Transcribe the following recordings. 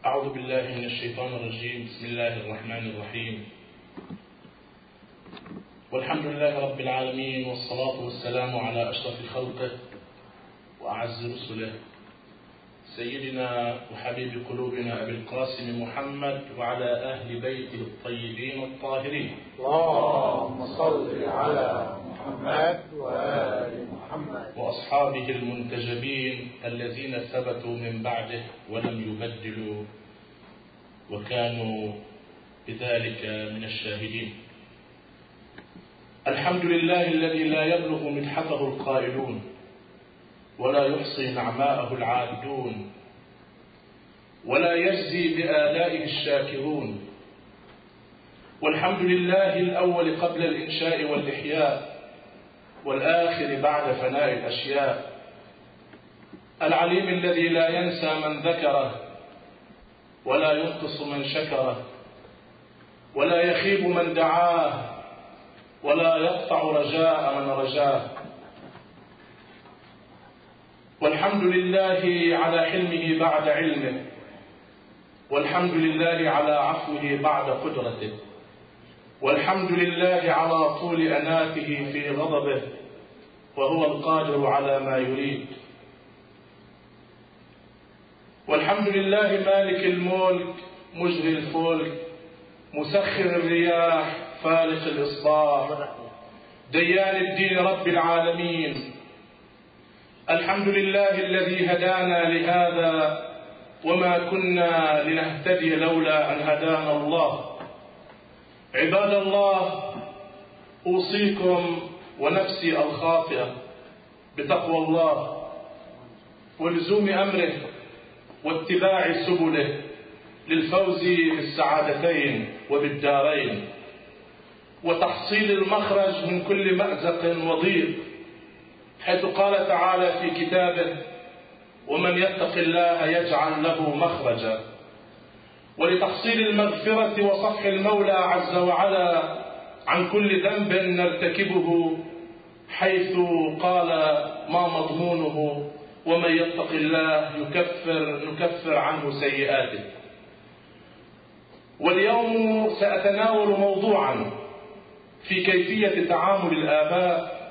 أعوذ بالله من الشيطان الرجيم. بسم الله الرحمن الرحيم. والحمد لله رب العالمين، والصلاة والسلام على أشرف خلقه وأعز رسله سيدنا وحبيب قلوبنا أبي القاسم محمد وعلى أهل بيته الطيبين الطاهرين. اللهم صل على محمد وآل محمد وأصحابه المنتجبين الذين ثبتوا من بعده ولم يبدلوا وكانوا بذلك من الشاهدين. الحمد لله الذي لا يبلغ مدحته القائلون ولا يحصي نعماءه العابدون ولا يجزي بآلائه الشاكرون. والحمد لله الأول قبل الإنشاء والإحياء والآخر بعد فناء الأشياء، العليم الذي لا ينسى من ذكره ولا ينقص من شكره ولا يخيب من دعاه ولا يقطع رجاء من رجاه. والحمد لله على حلمه بعد علمه، والحمد لله على عفوه بعد قدرته، والحمد لله على طول أناته في غضبه وهو القادر على ما يريد. والحمد لله مالك الملك مجري الفلك مسخر الرياح فالق الإصباح ديان الدين رب العالمين. الحمد لله الذي هدانا لهذا وما كنا لنهتدي لولا أن هدانا الله. عباد الله، أوصيكم ونفسي الخاطئة بتقوى الله ولزوم أمره واتباع سبله للفوز بالسعادتين وبالدارين وتحصيل المخرج من كل مأزق وضيق، حيث قال تعالى في كتابه: ومن يتق الله يجعل له مخرجا. ولتحصيل المغفرة وصفح المولى عز وعلا عن كل ذنب نرتكبه، حيث قال ما مضمونه: ومن يتق الله نكفر عنه سيئاته. واليوم سأتناول موضوعا في كيفية تعامل الآباء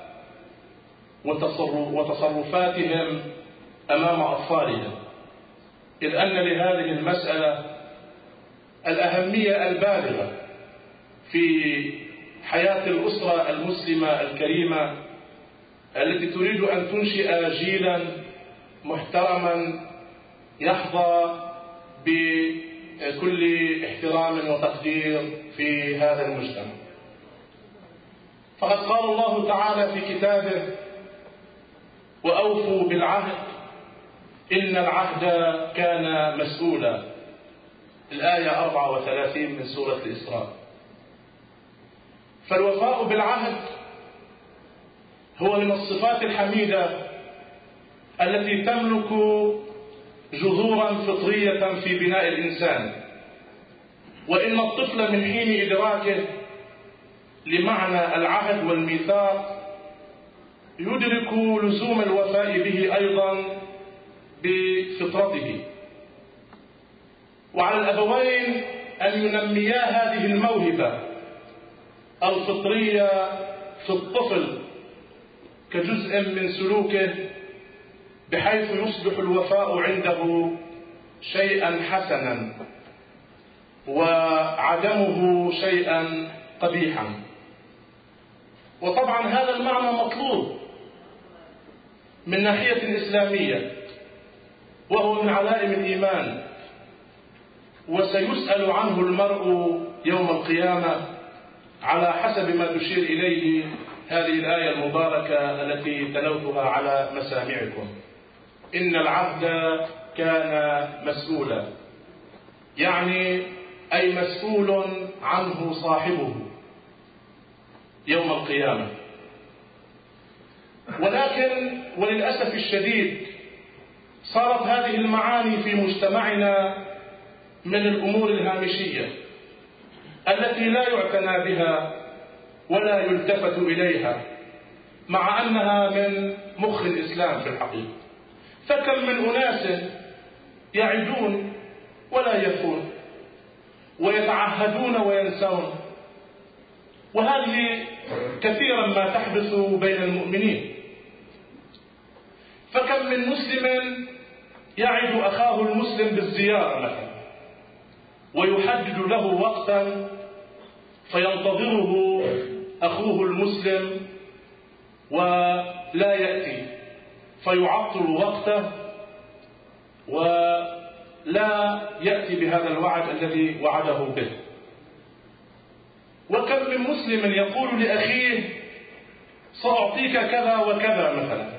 وتصرفاتهم أمام أطفالهم، إذ أن لهذه المسألة الأهمية البالغة في حياة الأسرة المسلمة الكريمة التي تريد أن تنشئ جيلا محترما يحظى بكل احترام وتقدير في هذا المجتمع. فقد قال الله تعالى في كتابه: وأوفوا بالعهد إن العهد كان مسؤولا، الآية 34 من سورة الإسراء. فالوفاء بالعهد هو من الصفات الحميدة التي تملك جذورا فطرية في بناء الإنسان. وإن الطفل من حين إدراكه لمعنى العهد والميثاق يدرك لزوم الوفاء به أيضا بفطرته. وعلى الأبوين أن ينميا هذه الموهبة الفطرية في الطفل كجزء من سلوكه، بحيث يصبح الوفاء عنده شيئا حسنا وعدمه شيئا قبيحا. وطبعا هذا المعنى مطلوب من ناحية إسلامية، وهو من علائم الإيمان، وسيسأل عنه المرء يوم القيامة على حسب ما تشير إليه هذه الآية المباركة التي تلوتها على مسامعكم: إن العهد كان مسؤولا، يعني أي مسؤول عنه صاحبه يوم القيامة. ولكن وللأسف الشديد صارت هذه المعاني في مجتمعنا من الأمور الهامشية التي لا يعتنى بها ولا يلتفت إليها، مع أنها من مخ الإسلام في الحقيقة. فكم من أناس يعدون ولا يتعهدون وينسون. وهذه كثيرا ما تحدث بين المؤمنين. فكم من مسلم يعد أخاه المسلم بالزيارة مثلا، ويحدد له وقتا فينتظره أخوه المسلم ولا يأتي، فيعطل وقته ولا يأتي بهذا الوعد الذي وعده به. وكم من مسلم يقول لأخيه سأعطيك كذا وكذا مثلا،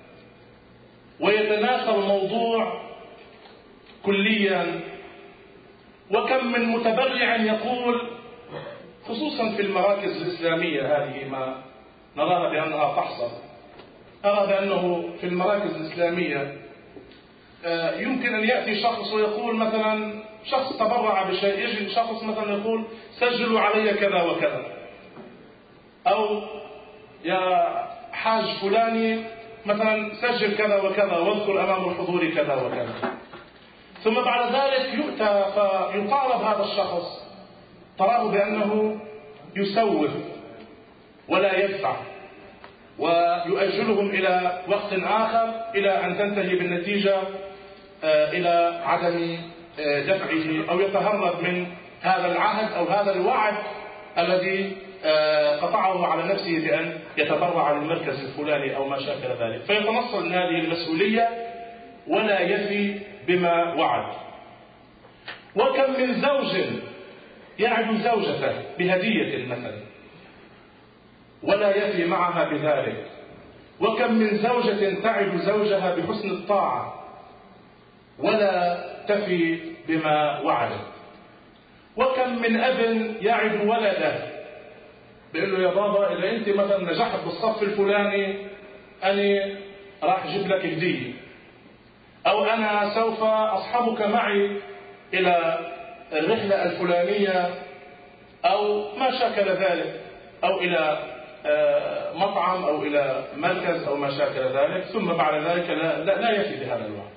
ويتناسى الموضوع كليا. وكم من متبرع يقول، خصوصا في المراكز الإسلامية هذه ما نراها بأنها تحصل، أرى بأنه في المراكز الإسلامية يمكن أن يأتي شخص ويقول مثلا، شخص تبرع بشيء، يجي شخص مثلا يقول سجلوا علي كذا وكذا، أو يا حاج فلاني مثلا سجل كذا وكذا واذكر أمام الحضور كذا وكذا. ثم بعد ذلك يؤتى فيطالب هذا الشخص، تراه بأنه يسوف ولا يدفع، ويؤجلهم إلى وقت آخر إلى أن تنتهي بالنتيجة إلى عدم دفعه، أو يتهرب من هذا العهد أو هذا الوعد الذي قطعه على نفسه بأن يتبرع للمركز الفلاني أو ما شاكل ذلك، فيتنصل من هذه المسؤولية ولا يفي بما وعد. وكم من زوج يعد زوجته بهدية مثلا ولا يفي معها بذلك. وكم من زوجة تعد زوجها بحسن الطاعة ولا تفي بما وعدت. وكم من أب يعد ولده بيقول له يا بابا إذا أنت مثلا نجحت بالصف الفلاني أنا راح أجيب لك هدية، أو أنا سوف أصحبك معي إلى الرحلة الفلانية، أو ما شاكل ذلك، أو إلى مطعم أو إلى مركز أو ما شاكل ذلك، ثم بعد ذلك لا يفي بهذا الوعد.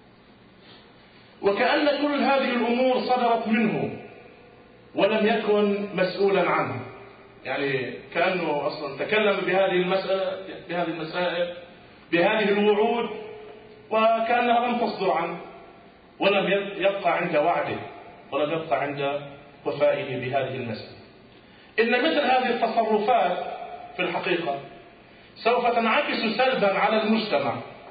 وكأن كل هذه الأمور صدرت منه ولم يكن مسؤولا عنها، يعني كأنه أصلا تكلم بهذه المسائل بهذه الوعود وكأنها لم تصدر عنه، ولم يبقى عند وعده، ولم يبقى عند وفائه بهذه المسألة. إن مثل هذه التصرفات في الحقيقة سوف تنعكس سلبا على المجتمع،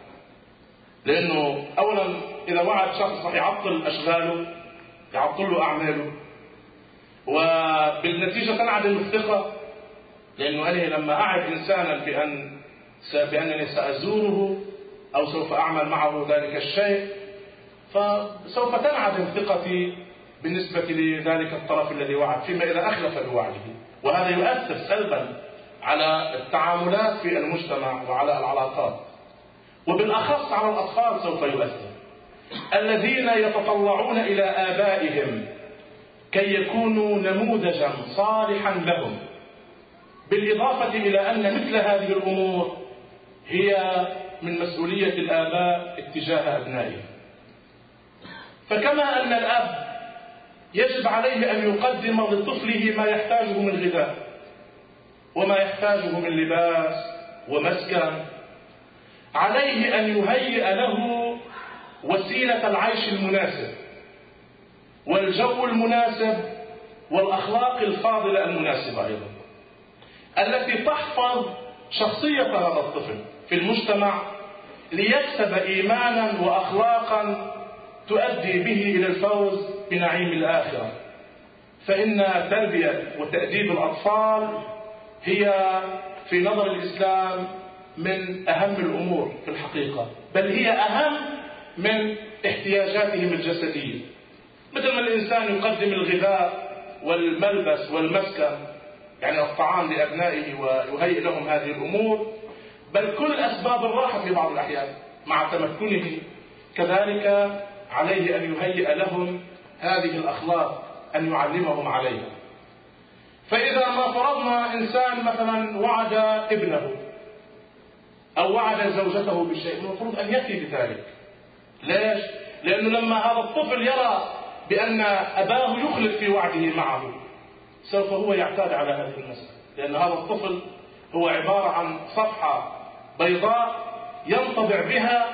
لأنه أولا إذا وعد شخص راح يعطل أشغاله، يعطل له أعماله، وبالنتيجة تنعدم الثقة، لأنه أنا لما أعد إنسانا بأنني سأزوره أو سوف أعمل معه ذلك الشيء، فسوف تنعدم ثقتي بالنسبة لذلك الطرف الذي وعد، فيما إذا أخلف بوعده. وهذا يؤثر سلبا على التعاملات في المجتمع وعلى العلاقات، وبالأخص على الأطفال سوف يؤثر، الذين يتطلعون إلى آبائهم كي يكونوا نموذجا صالحا لهم، بالإضافة إلى أن مثل هذه الأمور هي من مسؤولية الآباء اتجاه أبنائهم. فكما أن الأب يجب عليه أن يقدم لطفله ما يحتاجه من غذاء وما يحتاجه من لباس ومسكن، عليه أن يهيئ له وسيلة العيش المناسب والجو المناسب والأخلاق الفاضلة المناسبة أيضا، التي تحفظ شخصية هذا الطفل في المجتمع ليكسب إيمانا وأخلاقا تؤدي به إلى الفوز بنعيم الآخرة. فإن تربية وتأديب الأطفال هي في نظر الإسلام من أهم الأمور في الحقيقة، بل هي أهم من احتياجاتهم الجسدية. مثل ما الإنسان يقدم الغذاء والملبس والمسكن، يعني الطعام لأبنائه ويهيئ لهم هذه الأمور، بل كل أسباب الراحة في بعض الأحيان مع تمكنه كذلك عليه أن يهيئ لهم هذه الأخلاق، أن يعلمهم عليها. فإذا ما فرضنا إنسان مثلا وعد ابنه أو وعد زوجته بشيء، المفروض أن يفي بذلك. ليش؟ لأنه لما هذا الطفل يرى بأن أباه يخلف في وعده معه، سوف هو يعتاد على هذه المسألة، لأن هذا الطفل هو عبارة عن صفحة بيضاء ينطبع بها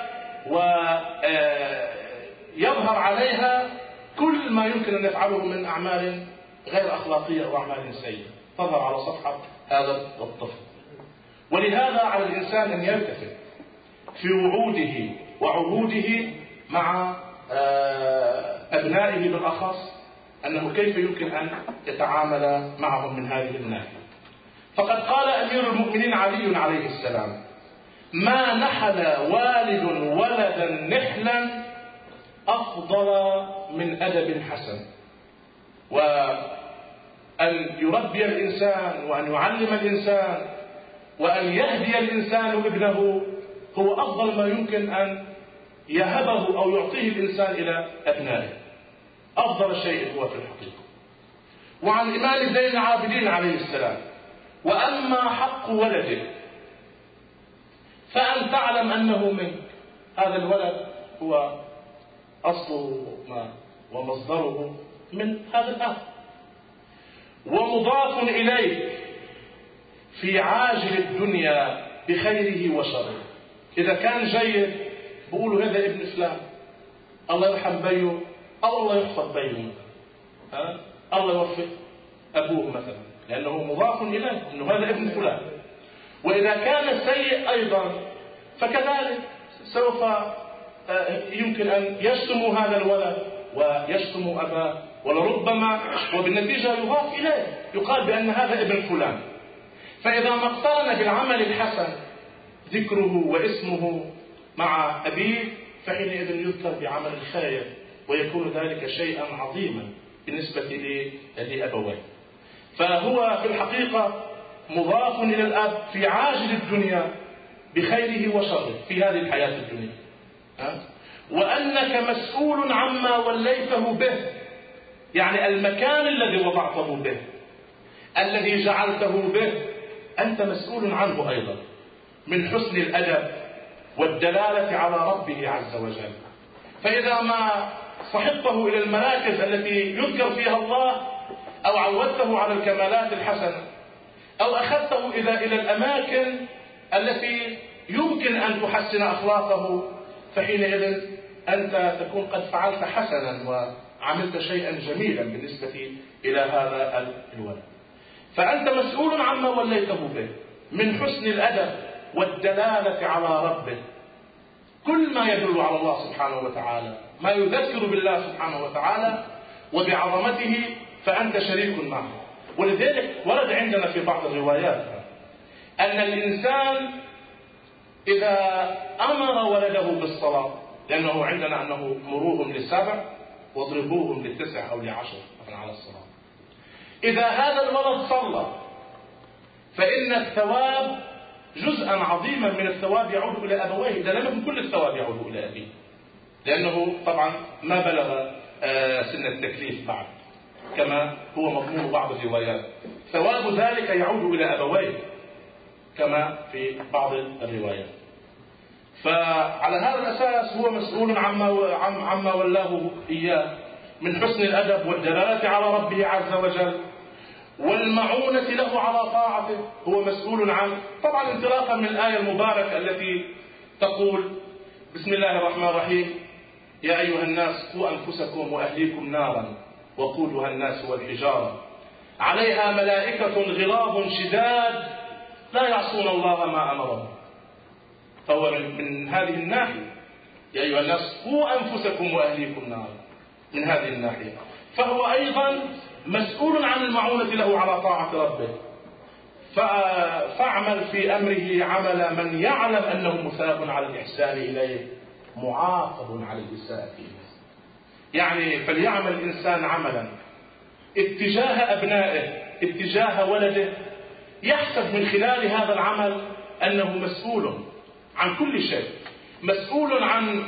ويظهر عليها كل ما يمكن أن يفعله من أعمال غير أخلاقية أو أعمال سيئة، تظهر على صفحة هذا الطفل. ولهذا على الإنسان أن يلتفت في وعوده وعهوده مع أبنائه بالأخص، أنه كيف يمكن أن يتعامل معهم من هذه الناحية. فقد قال أمير المؤمنين علي عليه السلام: ما نحل والد ولدا نحلا أفضل من أدب حسن. وأن يربي الإنسان وأن يعلم الإنسان وأن يهدي الإنسان ابنه هو أفضل ما يمكن أن يهبه أو يعطيه الإنسان إلى أبنائه، أفضل شيء هو في الحقيقة. وعن الإمام زين العابدين عليه السلام: وأما حق ولده فأن تعلم أنه منك. هذا الولد هو أصله ومصدره من هذا الأب، ومضاف إليك في عاجل الدنيا بخيره وشره. إذا كان جيد بقولوا هذا ابن فلان، الله يرحم بيه أو الله يحفظ بيه، الله يوفق أبوه مثلا، لأنه مضاف إليه أنه هذا ابن فلان. وإذا كان سيء أيضا فكذلك سوف يمكن أن يشتموا هذا الولد ويشتموا أباه، ولربما وبالنتيجة يضاف إليه، يقال بأن هذا ابن فلان. فإذا ما اقترن بالعمل الحسن ذكره واسمه مع أبيه فحينئذ يذكر بعمل الخير، ويكون ذلك شيئا عظيما بالنسبة لأبويه. فهو في الحقيقة مضاف إلى الأب في عاجل الدنيا بخيره وشره في هذه الحياة الدنيا، وأنك مسؤول عما وليته به، يعني المكان الذي وضعته به، الذي جعلته به، أنت مسؤول عنه أيضا، من حسن الأدب والدلالة على ربه عز وجل. فإذا ما صحبته إلى المراكز التي يذكر فيها الله، أو عودته على الكمالات الحسنة، أو أخذته إلى الأماكن التي يمكن أن تحسن أخلاقه، فحينئذ أنت تكون قد فعلت حسنا وعملت شيئا جميلا بالنسبة إلى هذا الولد. فأنت مسؤول عما وليته به من حسن الأدب والدلالة على ربه، كل ما يدل على الله سبحانه وتعالى، ما يذكر بالله سبحانه وتعالى وبعظمته، فأنت شريك معه. ولذلك ورد عندنا في بعض الروايات أن الإنسان إذا أمر ولده بالصلاة، لأنه عندنا أنه مروهم ل7 واضربوهم ل9 أو ل10 على الصلاة، إذا هذا الولد صلى فإن الثواب جزءا عظيما من الثواب يعود إلى أبويه، إذا لم يكن كل الثواب يعود إلى أبيه، لأنه طبعا ما بلغ سن التكليف بعد، كما هو مضمون بعض الروايات. ثواب ذلك يعود إلى أبويه كما في بعض الروايات. فعلى هذا الأساس هو مسؤول عما ولاه إياه من حسن الأدب والدلالة على ربه عز وجل والمعونة له على طاعته. هو مسؤول عنه طبعا انطلاقا من الآية المباركة التي تقول: بسم الله الرحمن الرحيم: يا أيها الناس قوا أنفسكم وأهليكم نارا وقودها الناس والحجارة عليها ملائكة غلاظ شداد لا يعصون الله ما أمرهم. فهو من هذه الناحية يا أيها الناس قوا أنفسكم وأهليكم نارا، من هذه الناحية فهو أيضا مسؤول عن المعونة له على طاعة ربه. فاعمل في أمره عمل من يعلم أنه مثاب على الإحسان إليه معاقب على الإساءة إليه. يعني فليعمل الإنسان عملا اتجاه أبنائه، اتجاه ولده، يحسب من خلال هذا العمل أنه مسؤول عن كل شيء، مسؤول عن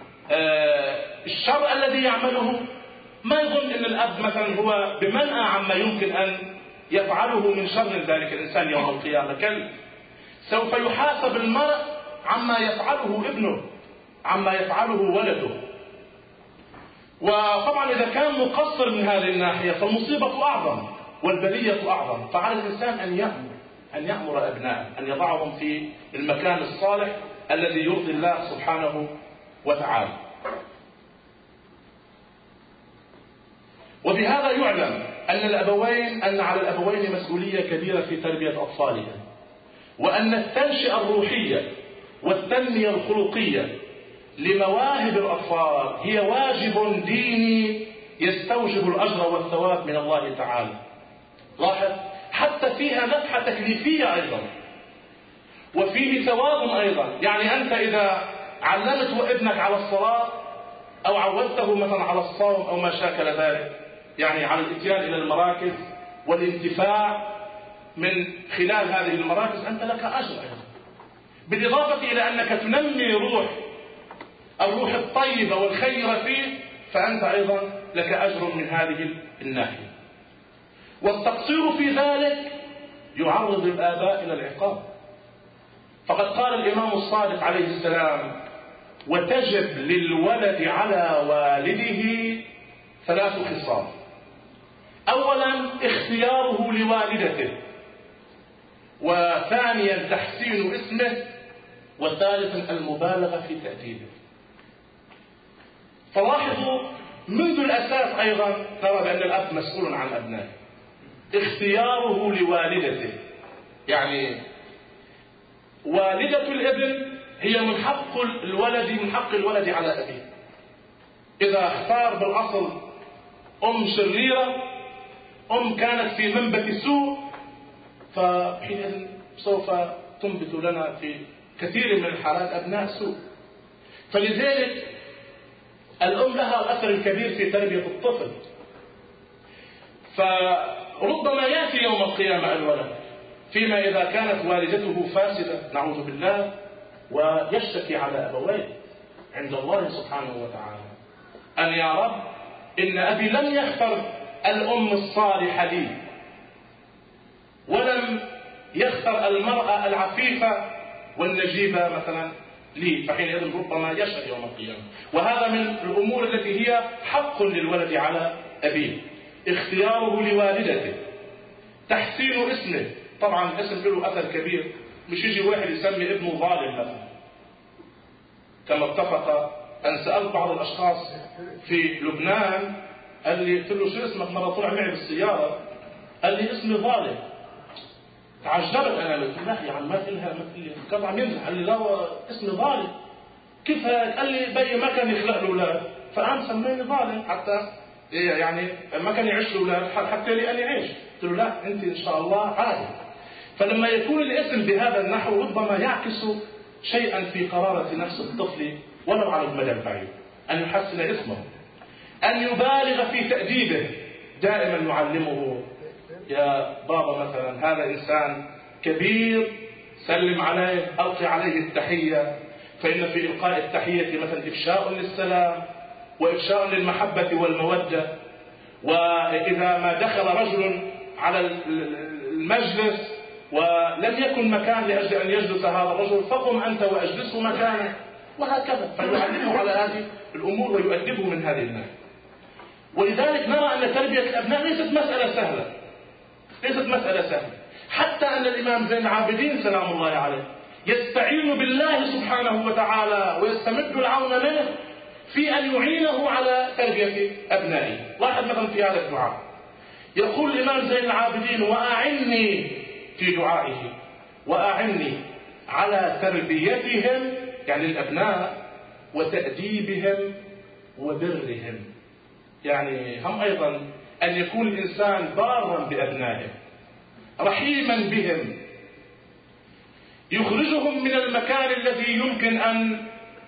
الشر الذي يعمله. ما يظن أن الأب مثلا هو بمنأى عما يمكن أن يفعله من شر ذلك الإنسان يوم القيامة، كلا، سوف يحاسب المرء عما يفعله ابنه، عما يفعله ولده. وطبعا إذا كان مقصر من هذه الناحية فالمصيبة أعظم والبلية أعظم. فعلى الإنسان أن يأمر أبنائه، أن يضعهم في المكان الصالح الذي يرضي الله سبحانه وتعالى. وبهذا يعلم أن على الأبوين مسؤولية كبيرة في تربية أطفالهم، وأن التنشئة الروحية والتنمية الخلقية لمواهب الأطفال هي واجب ديني يستوجب الأجر والثواب من الله تعالى. لاحظ حتى فيها نفحة تكليفية أيضا، وفيه ثواب أيضا. يعني أنت إذا علمت ابنك على الصلاة أو عودته مثلا على الصوم أو ما شاكل ذلك، يعني على الاتيان إلى المراكز والانتفاع من خلال هذه المراكز، أنت لك أجر أيضا، بالإضافة إلى أنك تنمي الروح الطيبة والخير فيه، فأنت أيضا لك أجر من هذه الناحية. والتقصير في ذلك يعرض الآباء إلى العقاب. فقد قال الإمام الصادق عليه السلام: وتجب للولد على والده 3 خصال. أولا اختياره لوالدته، وثانيا تحسين اسمه، وثالثا المبالغة في تأديبه. فلاحظوا منذ الأساس أيضا نرى بأن الأب مسؤول عن أبنائه. اختياره لوالدته، يعني والدة الابن هي من حق الولد على أبيه. إذا اختار بالأصل أم شريرة، أم كانت في منبت سوء، فحينئذ سوف تنبت لنا في كثير من الحالات أبناء سوء. فلذلك الأم لها الأثر الكبير في تربية الطفل. فربما يأتي يوم القيامة الولد فيما إذا كانت والدته فاسدة نعوذ بالله، ويشتكي على أبويه عند الله سبحانه وتعالى أن يا رب إن أبي لم يختر الأم الصالحة لي، ولم يختر المرأة العفيفة والنجيبة مثلا لي، فحينئذ ربما يشهد يوم القيامة. وهذا من الأمور التي هي حق للولد على أبيه. اختياره لوالدته، تحسين اسمه. طبعا الاسم له أثر كبير، مش يجي واحد يسمي ابنه ظالم مثلا، كما اتفق أن سألت بعض الأشخاص في لبنان، قال لي قلت له شو اسمك؟ مرة طلع معي بالسيارة قال لي اسمي ظالم. تعجبت أنا، قلت له يا عم ما تقولها مثلي، كان عم يمزح. قال لي لا اسمي ظالم. كيف هيك؟ قال لي بي ما كان يخلق له أولاد، فقام سميني ظالم حتى يعني ما كان يعيش له أولاد حتى لي أن يعيش. قلت له لا أنت إن شاء الله عادي. فلما يكون الاسم بهذا النحو ربما يعكس شيئا في قرارة نفس الطفل ولو على المدى البعيد. أن يحسن اسمه، أن يبالغ في تأديبه، دائما نعلمه يا بابا مثلا هذا إنسان كبير، سلم عليه، ألقي عليه التحية، فإن في إلقاء التحية مثلا إفشاء للسلام وإفشاء للمحبة والمودة. وإذا ما دخل رجل على المجلس ولم يكن مكان لأجل أن يجلس هذا الرجل، فقم أنت وأجلسه مكانه، وهكذا. فيعلمه على هذه الأمور ويؤدبه من هذه الناحية. ولذلك نرى أن تربية الأبناء ليست مسألة سهلة، حتى أن الإمام زين العابدين سلام الله عليه يستعين بالله سبحانه وتعالى ويستمد العون منه في أن يعينه على تربية أبنائه. لاحظ مثلا في هذا الدعاء يقول الإمام زين العابدين: وأعني في دعائه وأعني على تربيتهم، يعني الأبناء، وتأديبهم وبرهم. يعني هم أيضا أن يكون الإنسان بارا بأبنائه، رحيما بهم، يخرجهم من المكان الذي يمكن أن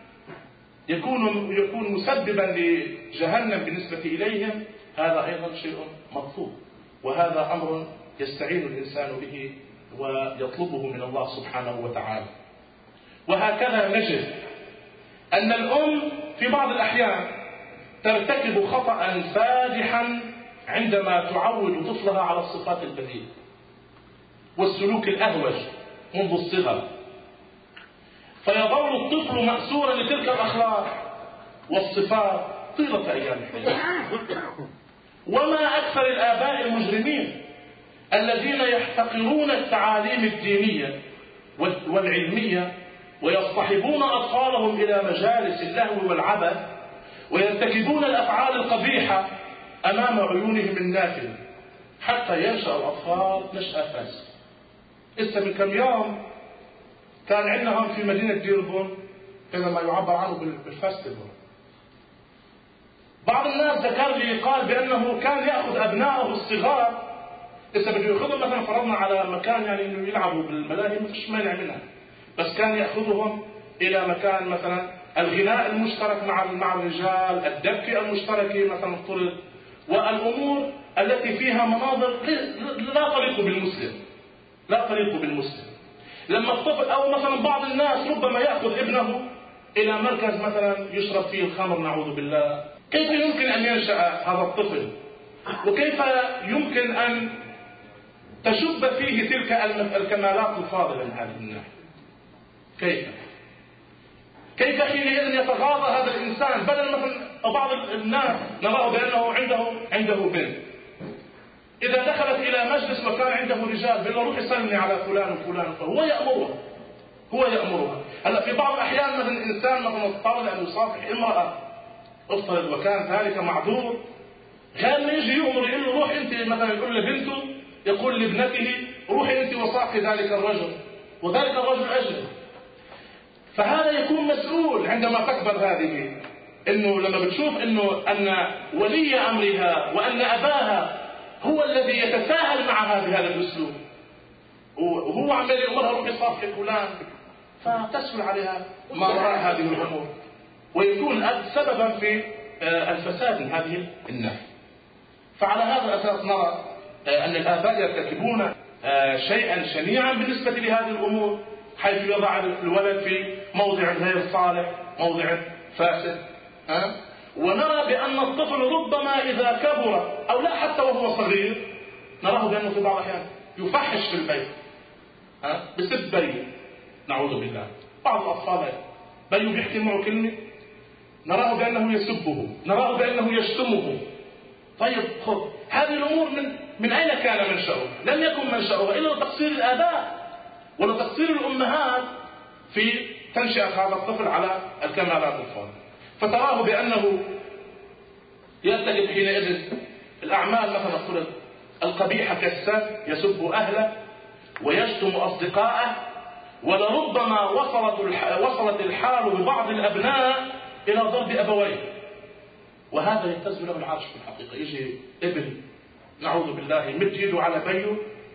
يكون مسببا لجهنم بالنسبة إليهم. هذا أيضا شيء مطلوب، وهذا أمر يستعين الإنسان به ويطلبه من الله سبحانه وتعالى. وهكذا نجد أن الأم في بعض الأحيان ترتكب خطأ فادحا عندما تعود طفلها على الصفات البذيئة والسلوك الأهوج منذ الصغر، فيظل الطفل مأسورا لتلك الأخلاق والصفات طيلة أيام حياته. وما أكثر الآباء المجرمين الذين يحتقرون التعاليم الدينية والعلمية ويصطحبون أطفالهم إلى مجالس اللهو والعبث ويرتكبون الأفعال القبيحة أمام عيونهم النافذة حتى ينشأ الأطفال نشأة فاسدة. إسا من كم يوم كان عندنا في مدينة ديربون كذا ما يعبر عنه بالفستيفال. بعض الناس ذكر لي قال بأنه كان يأخذ أبنائه الصغار، إسا بده يأخذهم مثلا فرضنا على مكان يعني إنه يلعبوا بالملاهي ما فيش مانع منها، بس كان يأخذهم إلى مكان مثلا الغناء المشترك مع الرجال، الدبكة المشتركة مثلا الطرد، والأمور التي فيها مناظر لا تليق بالمسلم، لا تليق بالمسلم. لما الطفل أو مثلا بعض الناس ربما يأخذ ابنه إلى مركز مثلا يشرب فيه الخمر نعوذ بالله، كيف يمكن أن ينشأ هذا الطفل؟ وكيف يمكن أن تشب فيه تلك الكمالات الفاضلة من هذه الناحية؟ كيف حينئذ يتغاضى هذا الإنسان؟ بدل مثلا بعض الناس نراه بأنه عنده بنت، إذا دخلت إلى مجلس وكان عنده رجال بل روح يسلمي على فلان وفلان هو يأمرها. هلا في بعض الأحيان مثلا الإنسان مثلا اضطر أن يصافح امرأة افترض وكان ذلك معذور، غير ما يجي يؤمر يقول له روح أنت مثلا، يقول لبنته يقول لابنته روحي أنت وصافحي ذلك الرجل، وذلك الرجل أجنبي. فهذا يكون مسؤول عندما تكبر هذه، انه لما بتشوف ان ولي امرها وان اباها هو الذي يتساهل معها بهذا الاسلوب وهو عمال يامرها روحي صافحي فلان، فتسهل عليها ما وراء هذه الامور ويكون سببا في الفساد من هذه الناحيه. فعلى هذا الاساس نرى ان الاباء يرتكبون شيئا شنيعا بالنسبه لهذه الامور، حيث يضع الولد في موضع غير صالح، موضع فاسد. ونرى بأن الطفل ربما إذا كبر أو لا حتى وهو صغير نراه بأنه في بعض الأحيان يفحش في البيت، بسب بي نعوذ بالله. بعض الأطفال بي بيحكي معه كلمة نراه بأنه يسبه، نراه بأنه يشتمه. طيب خذ هذه الأمور من أين كان منشأها؟ لم يكن منشأها إلا تقصير الآباء ولتقصير الأمهات في تنشئة هذا الطفل على الكمالات الفاضلة. فتراه بأنه يرتكب حينئذ الأعمال مثلا الطرد القبيحة كالسب، يسب أهله ويشتم أصدقائه، ولربما وصلت الحال ببعض الأبناء إلى ضرب أبويه، وهذا يهتز له العرش في الحقيقة. يجي ابن نعوذ بالله يمد يده على بيه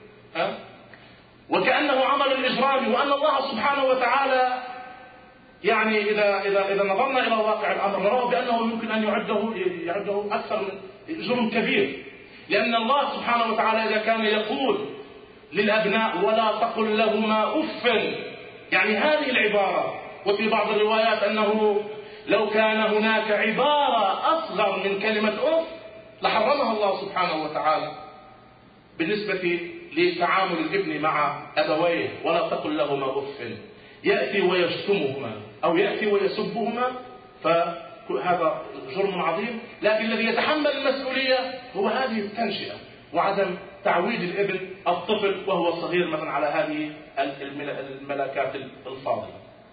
وكأنه عمل الإجرام، وأن الله سبحانه وتعالى يعني إذا نظرنا إلى واقع الأمر نراه بأنه يمكن أن يعده أكثر من جرم كبير، لأن الله سبحانه وتعالى إذا كان يقول للأبناء ولا تقل لهما أف، يعني هذه العبارة، وفي بعض الروايات أنه لو كان هناك عبارة أصغر من كلمة أف لحرمها الله سبحانه وتعالى بالنسبة لتعامل الابن مع أبويه. ولا تقل لهما أف، يأتي ويشتمهما أو يأتي ويسبهما، فهذا جرم عظيم. لكن الذي يتحمل المسؤولية هو هذه التنشئة وعدم تعويد الابن الطفل وهو صغير مثلا على هذه الملكات الفاضلة.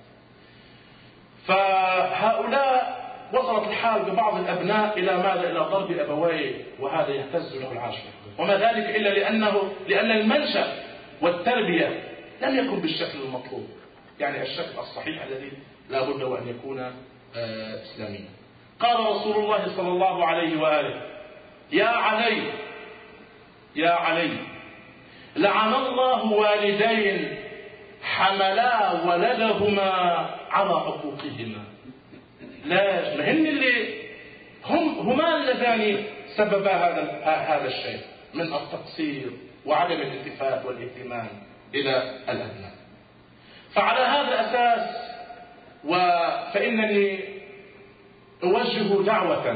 فهؤلاء وصلت الحال ببعض الأبناء إلى ماذا؟ إلى ضرب أبويه، وهذا يهتز له العرش. وما ذلك إلا لأن المنشأ والتربية لم يكن بالشكل المطلوب، يعني الشكل الصحيح الذي لا بد وأن يكون إسلاميا. قال رسول الله صلى الله عليه وآله: يا علي لعن الله والدين حملا ولدهما على حقوقهما. لا مهن اللي هما اللذان سببا هذا الشيء من التقصير وعدم الالتفات والاهتمام إلى الأبناء. فعلى هذا الأساس فإنني أوجه دعوة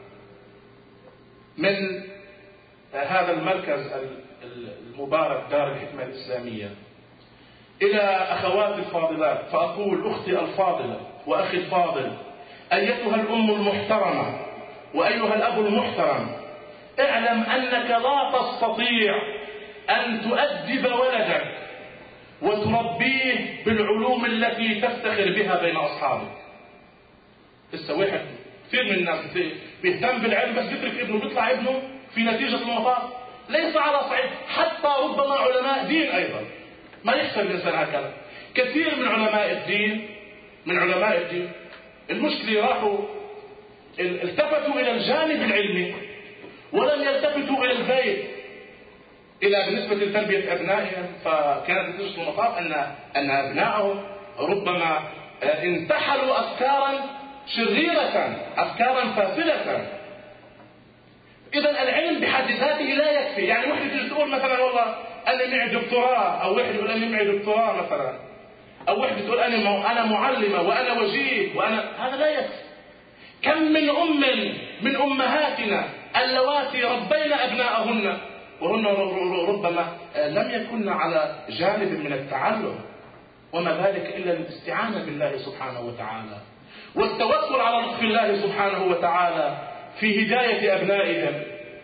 من هذا المركز المبارك دار الحكمة الإسلامية إلى أخواتي الفاضلات، فأقول: أختي الفاضلة وأخي الفاضل، أيتها الأم المحترمة وأيها الأب المحترم، اعلم أنك لا تستطيع أن تؤدب ولدك وتربيه بالعلوم التي تفتخر بها بين أصحابك. لسه واحد كثير من الناس بيهتم بالعلم بس بيترك ابنه، بيطلع ابنه في نتيجة المطاف ليس على صعيد حتى ربما علماء دين أيضا. ما يحسب الإنسان هكذا. كثير من علماء الدين المشكلة راحوا التفتوا إلى الجانب العلمي ولم يلتفتوا إلى البيت، إلى بالنسبة لتربية أبنائهم. فكانت نتيجة المطاف أن أبنائهم ربما انتحلوا أفكارا شريرة، أفكارا فاسدة. إذا العلم بحد ذاته لا يكفي. يعني واحد يجي تقول مثلا والله أنا معي دكتوراه، أو واحد يقول أنا معي دكتوراه مثلا، أو واحد تقول أنا معلمة وأنا وجيه هذا لا يكفي. كم من أمهاتنا اللواتي ربينا أبناءهن وهن ربما لم يكن على جانب من التعلم، وما ذلك إلا الاستعانة بالله سبحانه وتعالى والتوكل على لطف الله سبحانه وتعالى في هداية أبنائهم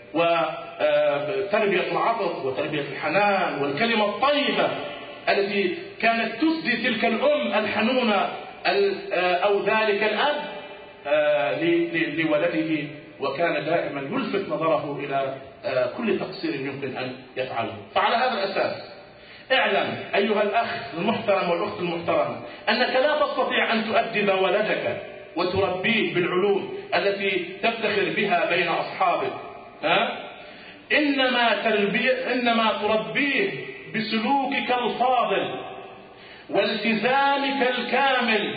وتربية العطف وتربية الحنان والكلمة الطيبة التي كانت تسدي تلك الأم الحنونة أو ذلك الأب لولده، وكان دائما يلفت نظره إلى كل تقصير يمكن أن يفعله. فعلى هذا الأساس اعلم أيها الأخ المحترم والأخت المحترمة أنك لا تستطيع أن تؤدب ولدك وتربيه بالعلوم التي تفتخر بها بين أصحابك. إنما تربيه بسلوكك الفاضل والتزامك الكامل.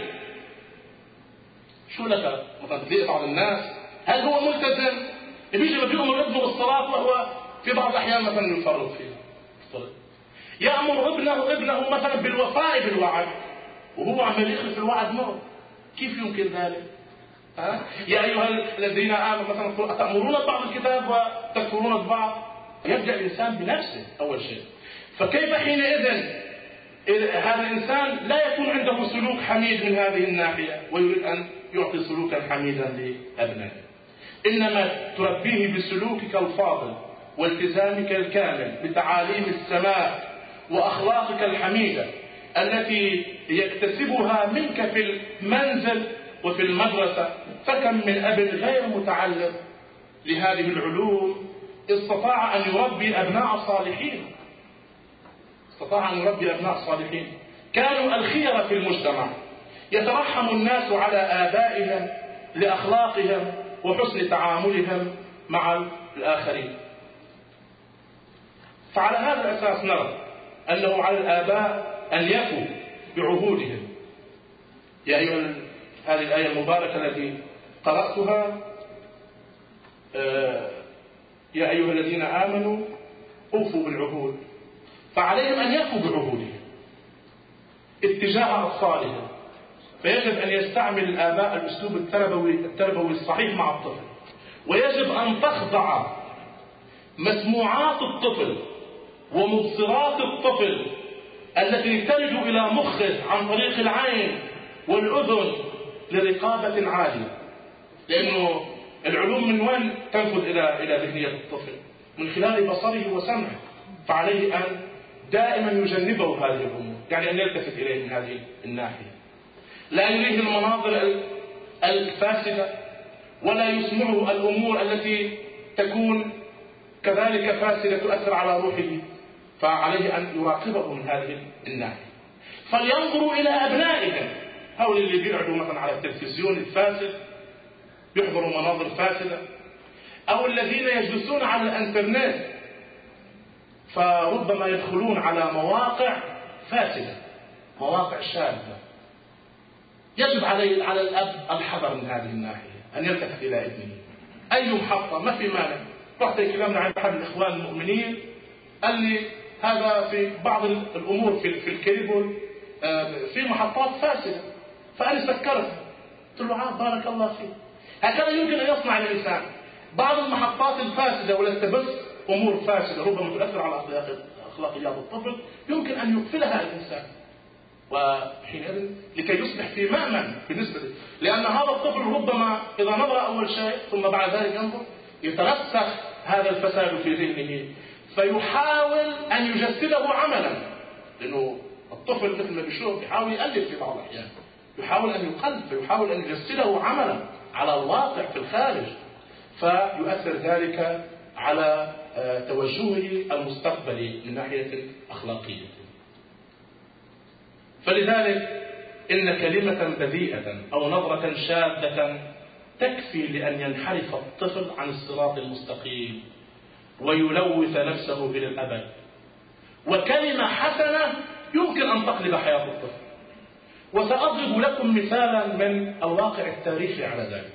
شو لك مثلا تلاقي بعض الناس هل هو ملتزم؟ بيجي بيأمر ابنه بالصلاة وهو في بعض الأحيان مثلا يفرط فيها. يأمر ابنه مثلا بالوفاء بالوعد وهو عمال يخلف الوعد معه. كيف يمكن ذلك؟ يا أيها الذين آمنوا مثلا أتأمرون ببعض الكتاب وتكفرون ببعض؟ يبدأ الإنسان بنفسه أول شيء. فكيف حينئذ هذا الإنسان لا يكون عنده سلوك حميد من هذه الناحية ويريد أن يعطي سلوكا حميدا لأبنائه؟ إنما تربيه بسلوكك الفاضل والتزامك الكامل بتعاليم السماء وأخلاقك الحميدة التي يكتسبها منك في المنزل وفي المدرسة. فكم من أب غير متعلم لهذه العلوم استطاع أن يربي أبناء صالحين كانوا الخيرة في المجتمع، يترحم الناس على آبائهم لأخلاقهم وحسن تعاملهم مع الآخرين. فعلى هذا الأساس نرى أنه على الآباء أن يفوا بعهودهم. يا أيها هذه الآية المباركة التي قرأتها، يا أيها الذين آمنوا أوفوا بالعهود، فعليهم أن يفوا بعهودهم اتجاه أطفالهم. فيجب أن يستعمل الآباء الأسلوب التربوي الصحيح مع الطفل، ويجب أن تخضع مسموعات الطفل ومبصرات الطفل التي تلج إلى مخه عن طريق العين والأذن لرقابة عالية. لأنه العلوم من وين تنفذ إلى ذهنية الطفل؟ من خلال بصره وسمعه. فعليه أن دائما يجنبه هذه الأمور، يعني أن يلتفت إليه من هذه الناحية. لا يريه المناظر الفاسدة ولا يسمعه الأمور التي تكون كذلك فاسدة تؤثر على روحه. فعليه أن يراقبه من هذه الناحية. فلينظروا إلى أبنائهم، هؤلاء اللي بيقعدوا مثلا على التلفزيون الفاسد يحضروا مناظر فاسدة، أو الذين يجلسون على الإنترنت فربما يدخلون على مواقع فاسدة، مواقع شاذة. يجب على الأب الحذر من هذه الناحية، أن يلتفت إلى ابنه. أي محطة ما في مانع. رحت كلامنا عن أحد الإخوان المؤمنين قال لي هذا في بعض الأمور في الكيبل في محطات فاسدة، فأنا سكرتها. قلت له بارك الله فيك. هكذا يمكن أن يصنع الإنسان. بعض المحطات الفاسدة ولا تبث أمور فاسدة ربما تؤثر على أخلاقيات الطفل، يمكن أن يقفلها الإنسان وحينئذ لكي يصبح في مأمن بالنسبة له، لأن هذا الطفل ربما إذا نظر أول شيء ثم بعد ذلك ينظر يترسخ هذا الفساد في ذهنه، فيحاول أن يجسده عملا، لأنه الطفل مثل ما بيشوف يحاول يألف في بعض الأحيان، يحاول أن يقلد، فيحاول أن يجسده عملا على الواقع في الخارج، فيؤثر ذلك على توجهه المستقبلي من ناحية أخلاقية. فلذلك إن كلمة بذيئة أو نظرة شاذة تكفي لأن ينحرف الطفل عن الصراط المستقيم ويلوث نفسه إلى الأبد، وكلمة حسنة يمكن أن تقلب حياة الطفل. وسأضرب لكم مثالا من الواقع التاريخي على ذلك.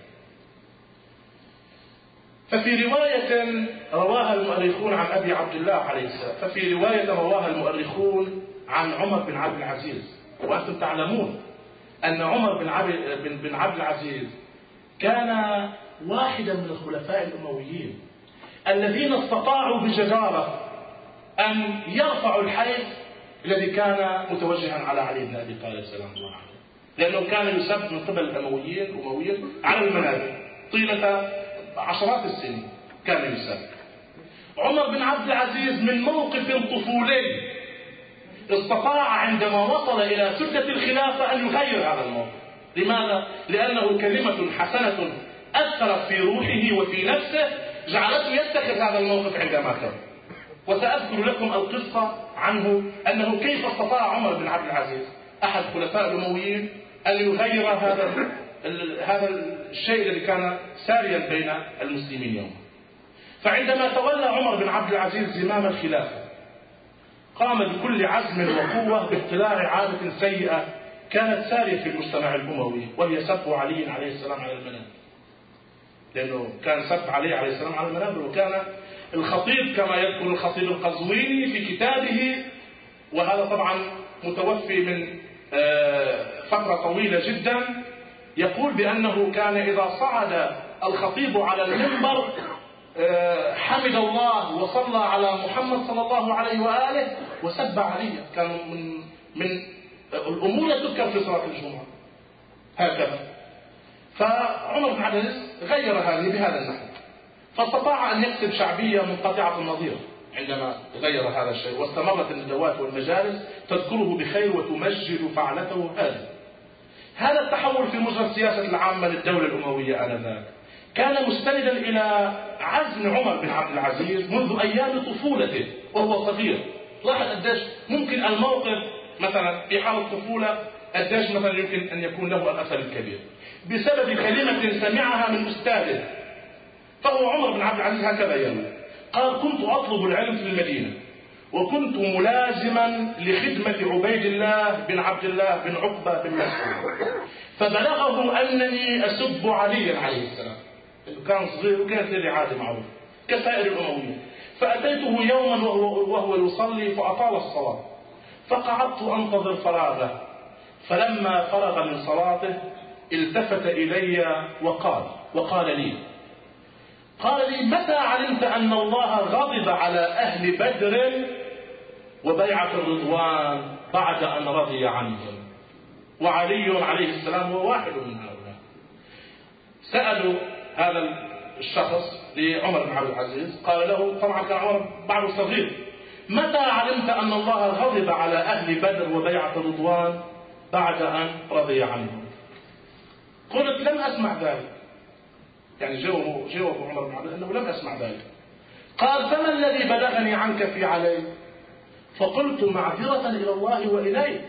ففي رواية رواها المؤرخون عن أبي عبد الله عليه السلام، ففي رواية رواها المؤرخون عن عمر بن عبد العزيز، وأنتم تعلمون أن عمر بن عبد العزيز كان واحدا من الخلفاء الأمويين الذين استطاعوا بجدارة أن يرفعوا الحيث الذي كان متوجها على علي بن أبي طالب سلام الله عليه، لأنه كان يسب من قبل الأمويين على المنابر طيلة عشرات السنين كان يسب. عمر بن عبد العزيز من موقف طفولي استطاع عندما وصل إلى سدة الخلافة أن يغير هذا الموقف. لماذا؟ لأنه كلمة حسنة أثرت في روحه وفي نفسه جعلته يتخذ هذا الموقف عندما كبر. وسأذكر لكم القصة عنه، أنه كيف استطاع عمر بن عبد العزيز أحد خلفاء الأمويين أن يغير هذا الشيء الذي كان ساريا بين المسلمين يوما. فعندما تولى عمر بن عبد العزيز زمام الخلافة قام بكل عزم وقوة باقتلاع عادة سيئة كانت سارية في المجتمع الأموي، وهي سب علي عليه السلام على المنابر، لأنه كان سب علي عليه السلام على المنابر. وكان الخطيب كما يذكر الخطيب القزويني في كتابه، وهذا طبعا متوفي من فترة طويلة جدا، يقول بأنه كان إذا صعد الخطيب على المنبر حمد الله وصلى على محمد صلى الله عليه وآله وسب عليا. كان من الأمور التي تذكر في صلاة الجمعة هكذا. فعمر بن عبد العزيز غير هذه بهذا النحو، فاستطاع أن يكسب شعبية منقطعة النظير عندما غير هذا الشيء، واستمرت الندوات والمجالس تذكره بخير وتمجد فعلته هذه. هذا التحول في مجرى السياسة العامة للدولة الأموية آنذاك كان مستندا إلى عزم عمر بن عبد العزيز منذ أيام طفولته وهو صغير. لاحظ قديش ممكن الموقف مثلا في حال الطفولة قديش مثلا يمكن أن يكون له الأثر الكبير بسبب كلمة سمعها من أستاذه. فهو عمر بن عبد العزيز هكذا يقول، قال: كنت أطلب العلم في المدينة، وكنت ملازما لخدمة عبيد الله بن عبد الله بن عقبة بن مسعود، فبلغه أنني أسب عليا عليه السلام، إنه كان صغير وكان ذي عادي معروف كسائر الأمويين. فأتيته يوما وهو يصلي فأطال الصلاة، فقعدت أنتظر فراغه، فلما فرغ من صلاته التفت إلي وقال لي متى علمت أن الله غضب على أهل بدر وبيعة الرضوان بعد أن رضي عنهم؟ وعلي عليه السلام هو واحد من هؤلاء. سألوا هذا الشخص لعمر بن عبد العزيز، قال له، طبعا كان عمر بعد صغير، متى علمت أن الله غضب على أهل بدر وبيعة الرضوان بعد أن رضي عنهم؟ قلت: لم أسمع ذلك. يعني جاوب عمر بن عبد العزيز أنه لم أسمع ذلك. قال: فما الذي بلغني عنك في علي؟ فقلت: معذرة إلى الله وإليك.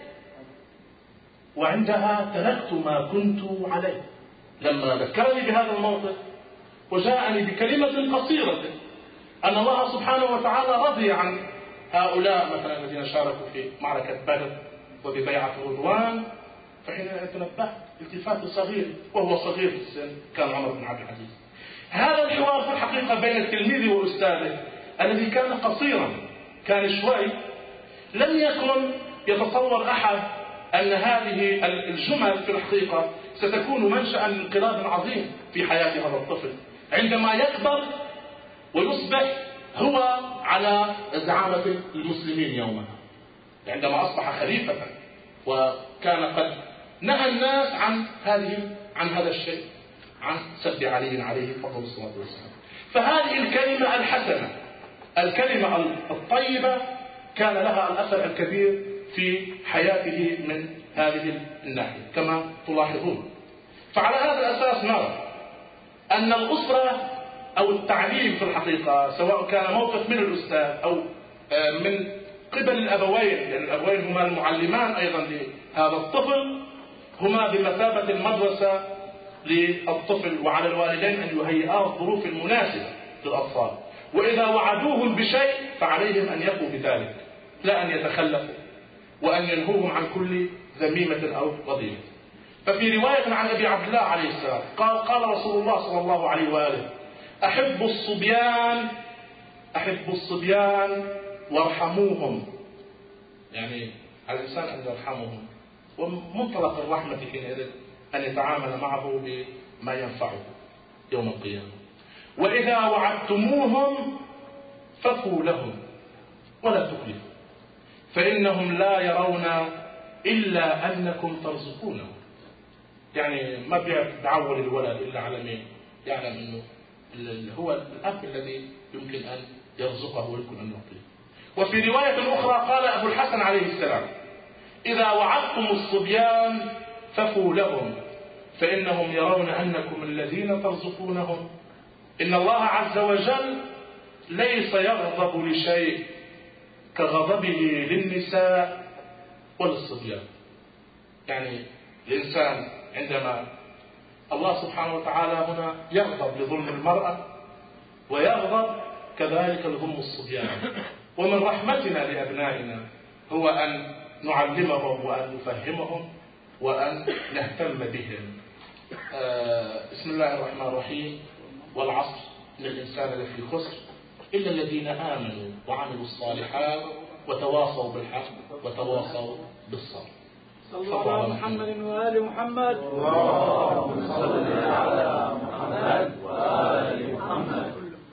وعندها تركت ما كنت عليه. لما ذكرني بهذا الموقف وجاءني بكلمة قصيرة أن الله سبحانه وتعالى رضي عن هؤلاء مثلا الذين شاركوا في معركة بدر وببيعة الرضوان، فحين تنبهت التفات صغير، وهو صغير في السن كان عمر بن عبد العزيز. هذا الحوار في الحقيقة بين التلميذ وأستاذه الذي كان قصيرا، كان شوي، لم يكن يتصور أحد أن هذه الجمل في الحقيقة ستكون منشأ لانقلاب عظيم في حياة هذا الطفل عندما يكبر ويصبح هو على زعامة المسلمين يومها، عندما أصبح خليفة كان قد نهى الناس عن هذا الشيء، عن سب علي عليه فضل الصلاة والسلام. فهذه الكلمة الحسنة، الكلمة الطيبة، كان لها الأثر الكبير في حياته من هذه الناحية كما تلاحظون. فعلى هذا الأساس نرى أن الأسرة أو التعليم في الحقيقة، سواء كان موقف من الأستاذ أو من قبل الأبوين، لأن الأبوين هما المعلمان أيضا لهذا الطفل، هما بمثابة المدرسة للطفل، وعلى الوالدين أن يهيئوا الظروف المناسبة للأطفال، وإذا وعدوهم بشيء فعليهم أن يقوا بذلك، لا أن يتخلفوا وأن ينهوهم عن كل ذميمة أو رذيلة. ففي رواية عن أبي عبد الله عليه السلام قال رسول الله صلى الله عليه وآله: أحب الصبيان وارحموهم. يعني على الإنسان أن يرحمهم، ومنطلق الرحمة حينئذ أن يتعامل معه بما ينفعه يوم القيامة. وإذا وعدتموهم ففوا لهم ولا تخلفوا، فإنهم لا يرون إلا أنكم ترزقونهم. يعني ما بيعول الولد إلا على مين؟ يعلم أنه هو الأب الذي يمكن أن يرزقه ويمكن أن يعطيه. وفي رواية أخرى قال أبو الحسن عليه السلام: إذا وعدتم الصبيان ففوا لهم، فإنهم يرون أنكم الذين ترزقونهم. إن الله عز وجل ليس يغضب لشيء كغضبه للنساء وللصبيان. يعني الإنسان عندما الله سبحانه وتعالى هنا يغضب لظلم المرأة، ويغضب كذلك لظلم الصبيان. ومن رحمتنا لأبنائنا هو أن نعلمهم وأن نفهمهم وأن نهتم بهم. بسم الله الرحمن الرحيم. والعصر إن الإنسان لفي خسر إلا الذين آمنوا وعملوا الصالحات وتواصوا بالحق وتواصوا بالصبر. صلى الله على محمد وآل محمد. اللهم صل